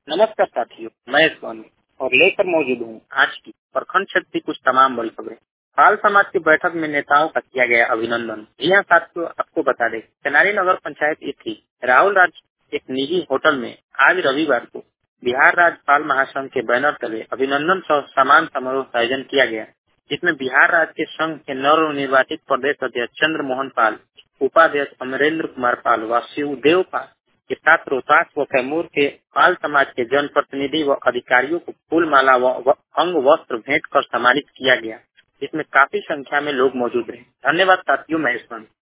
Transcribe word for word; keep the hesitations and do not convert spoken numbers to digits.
नमस्कार साथियों, मैं स्वामी और लेकर मौजूद हूँ आज की प्रखंड क्षेत्र की कुछ तमाम बड़ी खबरें। पाल समाज की बैठक में नेताओं का किया गया अभिनंदन। जी हाँ साथियों, आपको बता दें, चनारी नगर पंचायत स्थित राहुल राज एक निजी होटल में आज रविवार को बिहार राज्य पाल महासंघ के बैनर तले अभिनंदन सह सम्मान समारोह का आयोजन किया गया, जिसमें बिहार राज्य के संघ के नवनिर्वाचित प्रदेश अध्यक्ष चंद्र मोहन पाल, उपाध्यक्ष अमरेंद्र कुमार पाल व शिवदेव पाल के साथ रोहतास व कैमूर के पाल समाज के जनप्रतिनिधि व अधिकारियों को फूल माला व, व अंग वस्त्र भेंट कर सम्मानित किया गया, जिसमें काफी संख्या में लोग मौजूद रहे। धन्यवाद साथियों, मैं